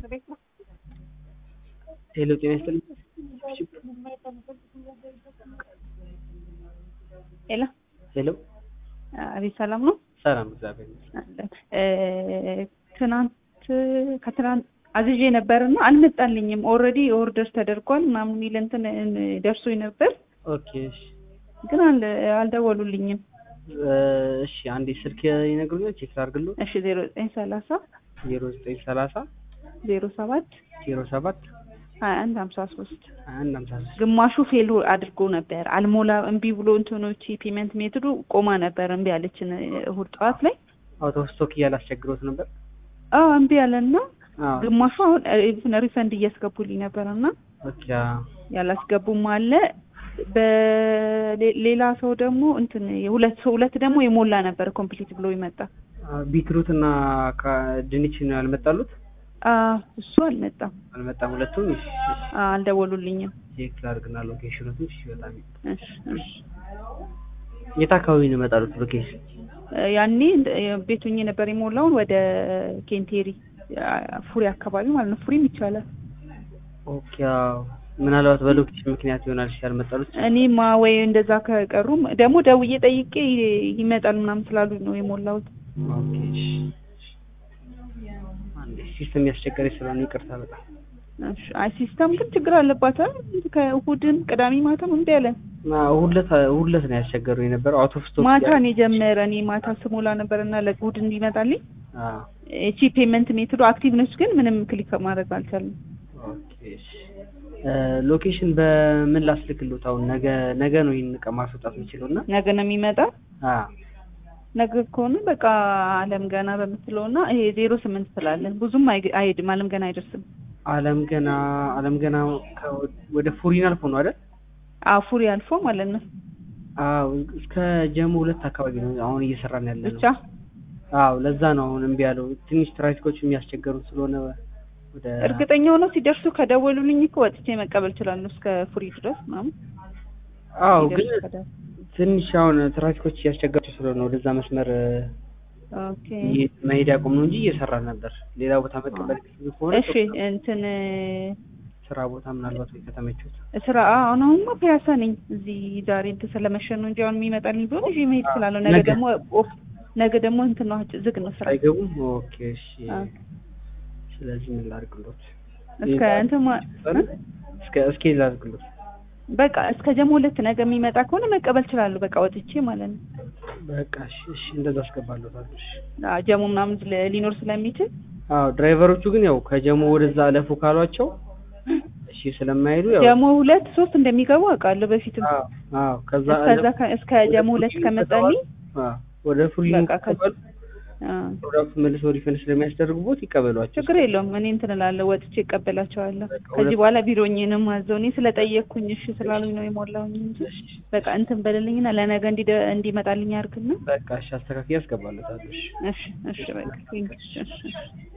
ሄሎ ጤና ይስጥልኝ። ሄሎ ሄሎ አቤት፣ ሰላም ነው? ሰላም እግዚአብሔር ይመስገን። ከትናንት አዝዤ ነበርና አልመጣልኝም። ኦልሬዲ ኦርደር ተደርጓል ምናምን የሚል እንትን ደርሶኝ ነበር። ኦኬ እሺ፣ ግን አልደወሉልኝም። እሺ አንዴ ስልክ ይነግሩኛል፣ ቼክ አድርግልኝ። እሺ 0930 0930 07 07 2153 ግማሹ ፌል አድርጎ ነበር። አልሞላ እምቢ ብሎ እንትኖች ፔመንት ሜትዱ ቆማ ነበር። እምቢ አለችን እሑድ ጠዋት ላይ አውቶ ስቶክ እያላስቸግሮት ነበር። እምቢ አለና ግማሹ አሁን ሪፈንድ እያስገቡልኝ ነበርና ኦኬ ያላስገቡም አለ። በሌላ ሰው ደግሞ እንትን ሁለት ደግሞ የሞላ ነበር ኮምፕሊት ብሎ ይመጣ። ቢትሩት እና ድንች ነው ያልመጣሉት። እሱ አልመጣም። ሁለቱም አልደወሉልኝም። ቼክ ላድርግና ሎኬሽኑን እሺ። በጣም እሺ። የት አካባቢ ነው የመጣሉት ሎኬሽን? ያኔ ቤቱኝ ነበር የሞላውን ወደ ኬንቴሪ ፉሪ አካባቢ ማለት ነው። ፉሪም ይቻላል። ኦኬ ምናልባት በሎኬሽን ምክንያት ይሆናል ያልመጣሉት። እኔማ ወይ እንደዛ ከቀሩም ደግሞ ደውዬ ጠይቄ ይመጣል ምናምን ስላሉ ነው የሞላሁት። ኦኬ እሺ። ሲስተም ያስቸገረኝ ስለሆነ ይቅርታ በጣም። እሺ ሲስተም ግን ችግር አለባት። ከእሑድን ቅዳሜ ማታም እምቢ አለ። እሑድ ነው ያስቸገረው የነበረው። አውት ኦፍ ስቶክ ማታ ነው የጀመረ። እኔ ማታ ስሞላ ነበርና ለእሑድ እንዲመጣልኝ እቺ ፔመንት ሜትዱ አክቲቭ ነች፣ ግን ምንም ክሊክ ማድረግ አልቻለም። ኦኬ እሺ። ሎኬሽን በምን ላስልክልዎት? አሁን ነገ ነው ይሄን ዕቃ ማስወጣት የምችለውና ነገ ነው የሚመጣ። ነገ ከሆነ በቃ አለም ገና በምትለውና ይሄ 08 ስላለን ብዙም አይሄድም። አለም ገና አይደርስም። አለም ገና ወደ ፉሪን አልፎ ነው አይደል? ፉሪ አልፎ ማለት ነው። እስከ ጀሞ 2 አካባቢ ነው አሁን እየሰራን ያለነው ብቻ። ለዛ ነው አሁን እምቢ ያለው። ትንሽ ትራፊኮች የሚያስቸገሩ ስለሆነ ወደ እርግጠኛ ሆነው ሲደርሱ ከደወሉልኝ እኮ ወጥቼ መቀበል እችላለሁ እስከ ፉሪ ድረስ ማለት። ግን ትንሽ አሁን ትራፊኮች ያስቸገሩ ስለሆነ ወደዛ መስመር መሄድ ያቆም ነው እንጂ እየሰራ ነበር። ሌላ ቦታ መቀበል ከሆነ እሺ እንትን ስራ ቦታ ምናልባት ወይ ከተመቹት ስራ አሁንማ ፒያሳ ነኝ። እዚህ ዛሬ እንትን ስለመሸን ነው እንጂ አሁን የሚመጣልኝ ቢሆን እዚህ መሄድ እችላለሁ። ነገ ደግሞ እንትን ነው ዝግ ነው ስራ አይገቡም። ኦኬ እሺ። ስለዚህ ምን ላድርግሎት? እስከ ላድርግሎት በቃ እስከ ጀሞ 2 ነገ የሚመጣ ከሆነ መቀበል እችላለሁ። በቃ ወጥቼ ማለት ነው። በቃ እሺ እንደዛ አስገባለሁ ታዲያ። ጀሞ ምናምን ሊኖር ስለሚችል ድራይቨሮቹ ግን ያው ከጀሞ ወደዛ አለፉ ካሏቸው እሺ ስለማይሉ ያው ጀሞ 2 3 እንደሚገቡ አውቃለሁ በፊትም። ከዛ እስከ ጀሞ 2 ከመጣልኝ ወደ ፉሪ ከመጣ ፕሮዳክት መልሶ ሪፈንድ ስለሚያስደርጉት ይቀበሏቸው። ችግር የለውም። እኔ እንትን እላለሁ ወጥቼ እቀበላቸዋለሁ። ከዚህ በኋላ ቢሮኝንም ማዘው እኔ ስለጠየቅኩኝ እሺ ስላሉኝ ነው የሞላውኝ እንጂ በቃ እንትን በልልኝና ለነገ እንዲመጣልኝ አድርግና በቃ እሺ አስተካክዬ አስገባለሁ ታዲያ። እሺ በቃ እሺ